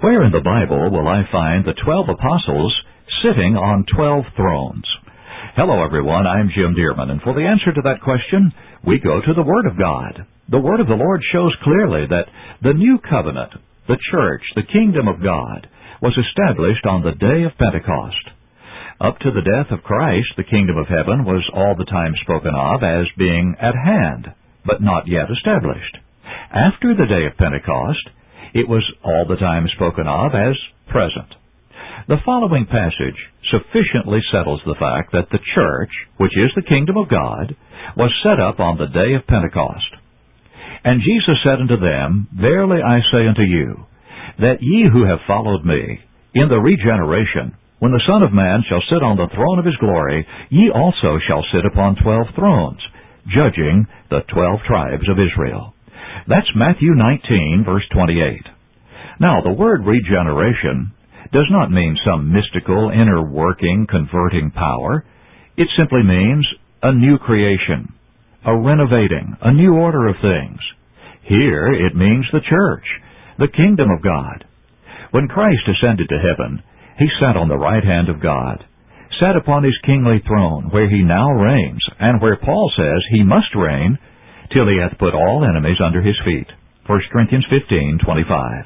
Where in the Bible will I find the 12 apostles sitting on 12 thrones? Hello, everyone. I'm Jim Dearman, and for the answer to that question, we go to the Word of God. The Word of the Lord shows clearly that the new covenant, the church, the kingdom of God, was established on the day of Pentecost. Up to the death of Christ, the kingdom of heaven was all the time spoken of as being at hand, but not yet established. After the day of Pentecost, it was all the time spoken of as present. The following passage sufficiently settles the fact that the church, which is the kingdom of God, was set up on the day of Pentecost. And Jesus said unto them, Verily I say unto you, that ye who have followed me, in the regeneration, when the Son of Man shall sit on the throne of his glory, ye also shall sit upon 12 thrones, judging the 12 tribes of Israel. That's Matthew 19, verse 28. Now, the word regeneration does not mean some mystical, inner working, converting power. It simply means a new creation, a renovating, a new order of things. Here it means the church, the kingdom of God. When Christ ascended to heaven, he sat on the right hand of God, sat upon his kingly throne, where he now reigns, and where Paul says he must reign till he hath put all enemies under his feet. 1 Corinthians 15:25.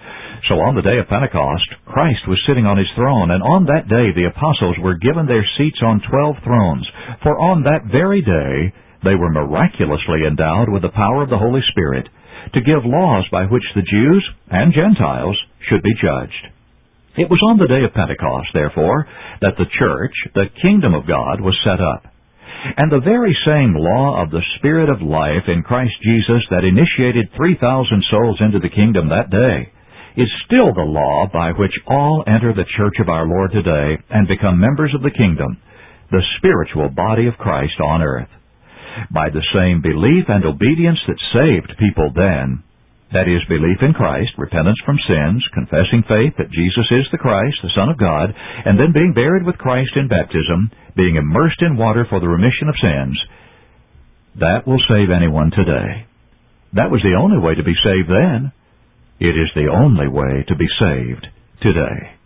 So on the day of Pentecost, Christ was sitting on his throne, and on that day the apostles were given their seats on 12 thrones, for on that very day they were miraculously endowed with the power of the Holy Spirit to give laws by which the Jews and Gentiles should be judged. It was on the day of Pentecost, therefore, that the church, the kingdom of God, was set up. And the very same law of the Spirit of life in Christ Jesus that initiated 3,000 souls into the kingdom that day is still the law by which all enter the church of our Lord today and become members of the kingdom, the spiritual body of Christ on earth. By the same belief and obedience that saved people then, that is, belief in Christ, repentance from sins, confessing faith that Jesus is the Christ, the Son of God, and then being buried with Christ in baptism, being immersed in water for the remission of sins, that will save anyone today. That was the only way to be saved then. It is the only way to be saved today.